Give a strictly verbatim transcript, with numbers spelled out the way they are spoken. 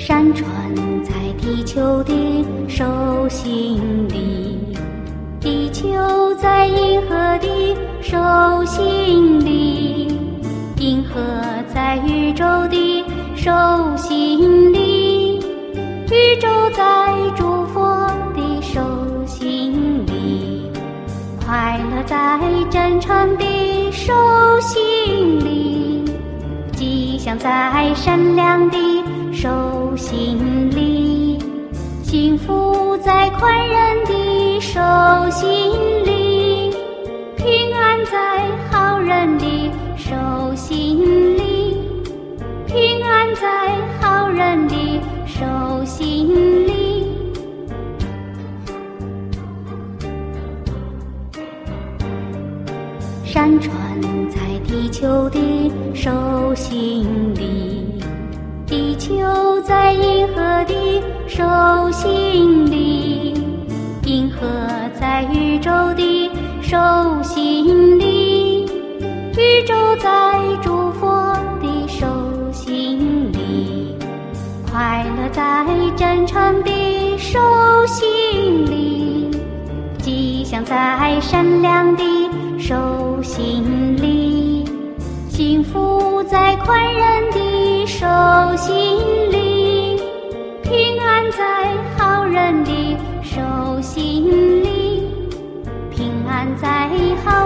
山川在地球的手心里，地球在银河的手心里，银河在宇宙的手心里，宇宙在诸佛的手心里，快乐在真诚的手心里，吉祥在善良的手心里，幸福在宽仁的手心里，平安在好人的手心里，平安在好人的手心里。山川在地球的手心里，地球在银河的手心里，银河在宇宙的手心里，宇宙在诸佛的手心里，快乐在真诚的手心里，吉祥在善良的手心里，幸福在宽仁的手心里，平安在好人的手心里，平安在好